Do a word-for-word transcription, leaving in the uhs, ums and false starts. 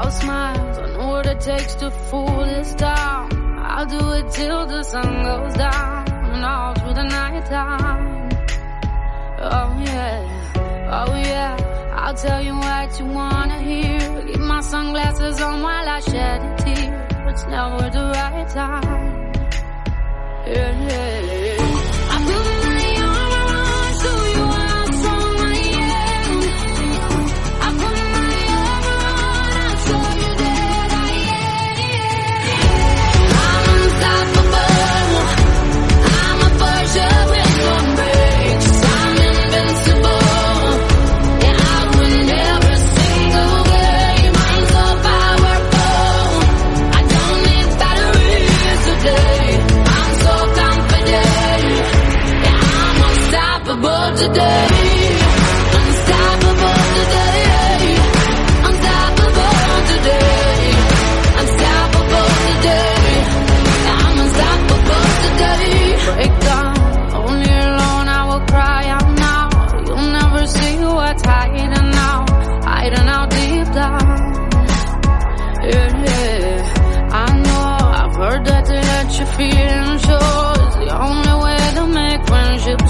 all smiles. I know what it takes to fool this town. I'll do it till the sun goes down and all through the night time. Oh yeah, oh yeah, I'll tell you what you wanna hear. Keep my sunglasses on while I shed a tear. It's never the right time. Yeah, yeah, yeah. I put my arm around so you are from my end. I put my arm around and show you that I am. I'm unstoppable. I'm a Porsche with no brakes. I'm invincible. Yeah, I win every single game. I'm so powerful. I don't need batteries today. I'm so confident. Yeah, I'm unstoppable today. Unstoppable today. Unstoppable today. Unstoppable today. I'm unstoppable today. Break down, only alone I will cry out now. You'll never see what's hiding out, hiding out deep down. Yeah, yeah, I know, I've heard that to let your feelings show is the only way to make friendship